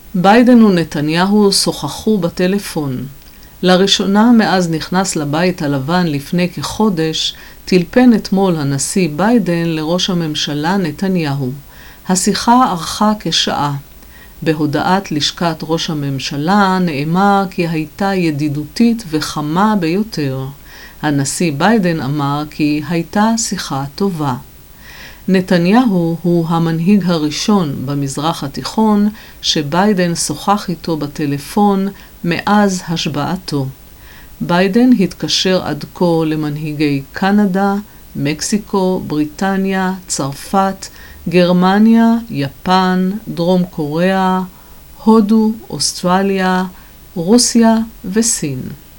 ביידן ונתניהו שוחחו בטלפון. לראשונה מאז נכנס לבית הלבן לפני כחודש, טלפן אתמול הנשיא ביידן לראש הממשלה נתניהו. השיחה ארכה כשעה. בהודעת לשכת ראש הממשלה נאמר כי הייתה ידידותית וחמה ביותר. הנשיא ביידן אמר כי הייתה שיחה טובה. נתניהו הוא המנהיג הראשון במזרח התיכון שביידן שוחח איתו בטלפון מאז השבעתו. ביידן התקשר עד כה למנהיגי קנדה, מקסיקו, בריטניה, צרפת, גרמניה, יפן, דרום קוריאה, הודו, אוסטרליה, רוסיה וסין.